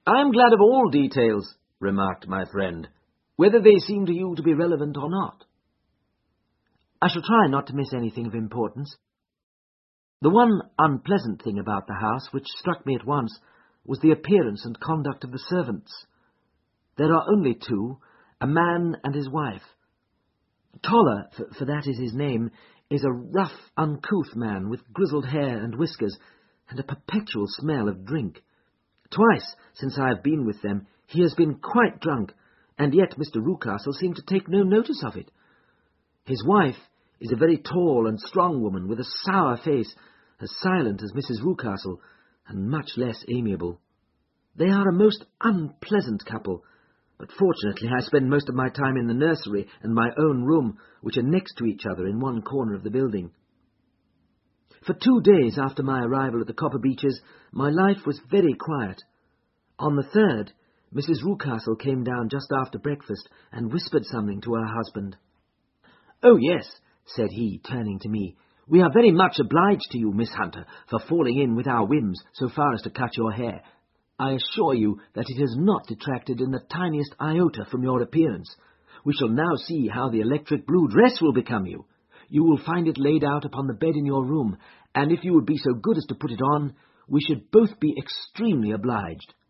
"I am glad of all details," remarked my friend, "whether they seem to you to be relevant or not." "I shall try not to miss anything of importance. The one unpleasant thing about the house which struck me at once was the appearance and conduct of the servants. There are only two, a man and his wife. Toller, for that is his name, is a rough, uncouth man with grizzled hair and whiskers, and a perpetual smell of drink. Twice since I have been with them he has been quite drunk, and yet Mr. Rucastle seemed to take no notice of it. His wife is a very tall and strong woman with a sour face, as silent as Mrs. Rucastle, and much less amiable. They are a most unpleasant couple, but fortunately I spend most of my time in the nursery and my own room, which are next to each other in one corner of the building. For 2 days after my arrival at the Copper Beeches, my life was very quiet. On the third, Mrs. Rucastle came down just after breakfast and whispered something to her husband. "Oh, yes," said he, turning to me, "we are very much obliged to you, Miss Hunter, for falling in with our whims so far as to cut your hair. I assure you that it has not detracted in the tiniest iota from your appearance. We shall now see how the electric blue dress will become you. You will find it laid out upon the bed in your room, and if you would be so good as to put it on, we should both be extremely obliged."